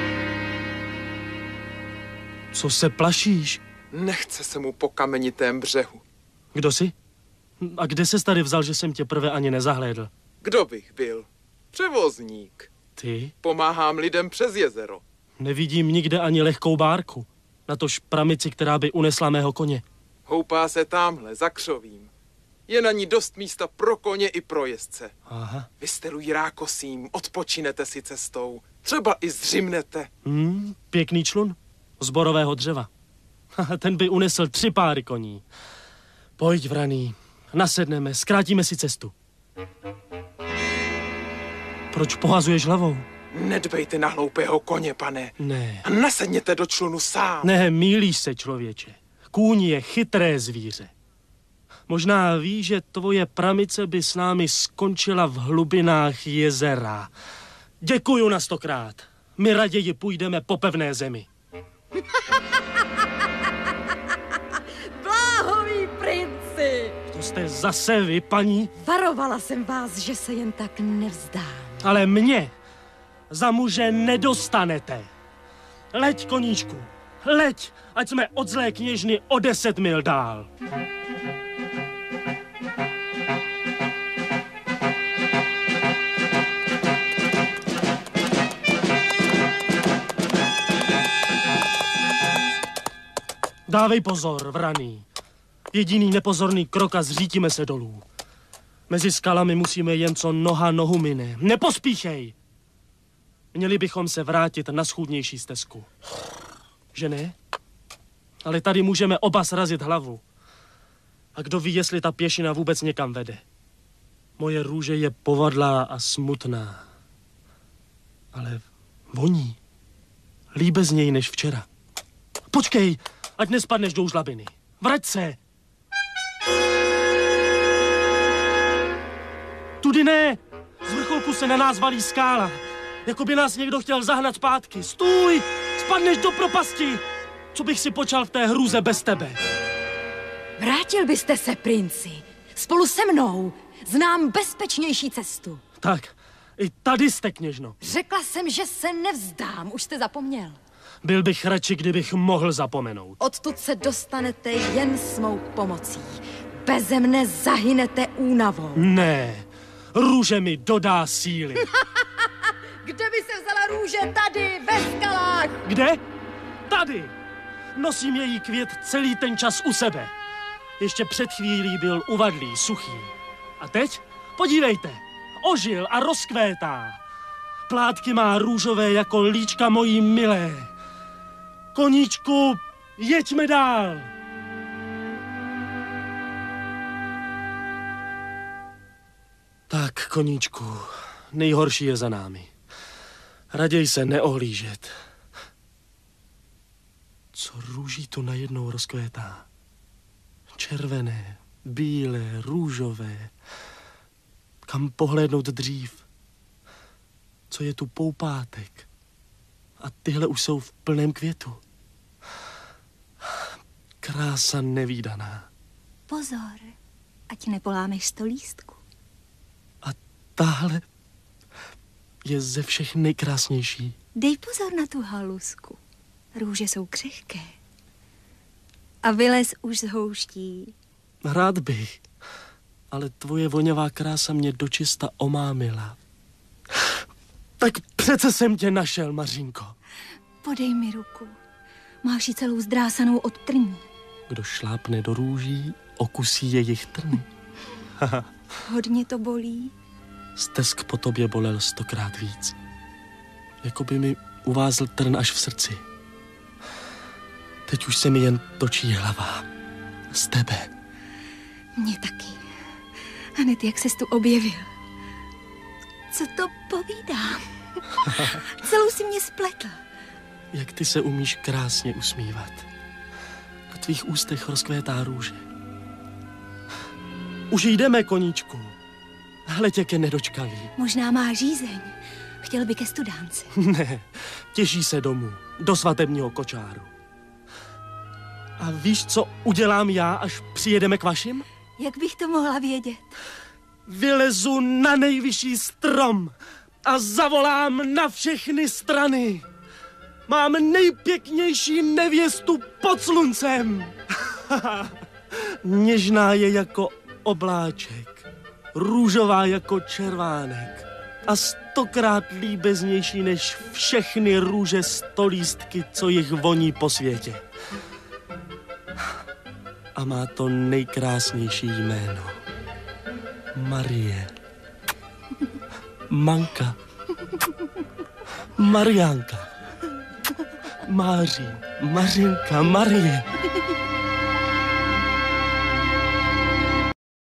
[SPEAKER 7] Co se plašíš?
[SPEAKER 12] Nechce se mu po kamenitém břehu.
[SPEAKER 7] Kdo jsi? A kde ses tady vzal, že jsem tě prve ani nezahlédl?
[SPEAKER 12] Kdo bych byl? Převozník.
[SPEAKER 7] Ty?
[SPEAKER 12] Pomáhám lidem přes jezero.
[SPEAKER 7] Nevidím nikde ani lehkou bárku. Natož pramici, která by unesla mého koně.
[SPEAKER 12] Houpá se tamhle, za křovím. Je na ní dost místa pro koně i pro jezdce.
[SPEAKER 7] Aha.
[SPEAKER 12] Vystelují rákosím, odpočinete si cestou. Třeba i zřimnete.
[SPEAKER 7] Pěkný člun. Z borového dřeva. Ten by unesl 3 páry koní. Pojď, Vraný, nasedneme, zkrátíme si cestu. Proč pohazuješ hlavou?
[SPEAKER 12] Nedbejte na hloupého koně, pane.
[SPEAKER 7] Ne.
[SPEAKER 12] A nasedněte do člunu sám.
[SPEAKER 7] Ne, mýlíš se, člověče. Kůň je chytré zvíře. Možná víš, že tvoje pramice by s námi skončila v hlubinách jezera. Děkuju na 100krát. My raději půjdeme po pevné zemi.
[SPEAKER 4] Bláhoví princi!
[SPEAKER 7] To jste zase vy, paní?
[SPEAKER 4] Varovala jsem vás, že se jen tak nevzdám.
[SPEAKER 7] Ale mě za muže nedostanete. Leď, koníčku, leď, ať jsme od zlé kněžny o 10 mil dál. Dávej pozor, Vraný. Jediný nepozorný krok a zřítíme se dolů. Mezi skalami musíme jen co noha nohu mine. Nepospíchej! Měli bychom se vrátit na schůdnější stezku. Že ne? Ale tady můžeme oba srazit hlavu. A kdo ví, jestli ta pěšina vůbec někam vede. Moje růže je povadlá a smutná. Ale voní. Líbe z něj než včera. Počkej, ať nespadneš do žlabiny. Vrať se! Tudy ne! Z vrcholku se na nás valí skála. Jako by nás někdo chtěl zahnat zpátky. Stůj! spadneš do propasti. Co bych si počal v té hruze bez tebe?
[SPEAKER 4] Vrátil byste se, princi. Spolu se mnou. Znám bezpečnější cestu.
[SPEAKER 7] Tak, i tady jste, kněžno.
[SPEAKER 4] Řekla jsem, že se nevzdám. Už jste zapomněl.
[SPEAKER 7] Byl bych radši, kdybych mohl zapomenout.
[SPEAKER 4] Odtud se dostanete jen s mou pomocí. Beze mne zahynete únavou.
[SPEAKER 7] Ne, růže mi dodá síly.
[SPEAKER 4] Kde by se vzala růže? Tady, ve skalách.
[SPEAKER 7] Kde? Tady. Nosím její květ celý ten čas u sebe. Ještě před chvílí byl uvadlý, suchý. A teď? Podívejte, ožil a rozkvétá. Plátky má růžové jako líčka mojí milé. Koníčku, jeďme dál. Tak, koníčku, nejhorší je za námi. Raději se neohlížet. Co růží to najednou rozkvétá? Červené, bílé, růžové. Kam pohlédnout dřív? Co je tu poupátek? A tyhle už jsou v plném květu. Krása nevídaná.
[SPEAKER 9] Pozor, ať nepolámeš 100 lístků.
[SPEAKER 7] A tahle je ze všech nejkrásnější.
[SPEAKER 9] Dej pozor na tu halusku. Růže jsou křehké. A vylez už z houští.
[SPEAKER 7] Rád bych, ale tvoje voňavá krása mě dočista omámila. Tak přece jsem tě našel, Mařinko.
[SPEAKER 9] Podej mi ruku. Máš ji celou zdrásanou od trní.
[SPEAKER 7] Kdo šlápne do růží, okusí jejich trny.
[SPEAKER 9] Hodně to bolí.
[SPEAKER 7] Stesk po tobě bolel 100krát víc. Jakoby mi uvázl trn až v srdci. Teď už se mi jen točí hlava. Z tebe.
[SPEAKER 9] Mně taky. Hned jak ses tu objevil. Co to povídám? Celou si mě spletl.
[SPEAKER 7] Jak ty se umíš krásně usmívat. Na tvých ústech rozkvétá růže. Už jdeme, koníčku. Hleď, jak je nedočkavý.
[SPEAKER 9] Možná má žízeň. Chtěl by ke studánce.
[SPEAKER 7] Ne, těší se domů, do svatebního kočáru. A víš, co udělám já, až přijedeme k vašim?
[SPEAKER 9] Jak bych to mohla vědět?
[SPEAKER 7] Vylezu na nejvyšší strom a zavolám na všechny strany. Mám nejpěknější nevěstu pod sluncem. Něžná je jako obláček, růžová jako červánek a 100krát líbeznější než všechny růže 100 lístky, co jich voní po světě. A má to nejkrásnější jméno. Marie. Manka. Mariánka. Máří. Mařinka. Marie.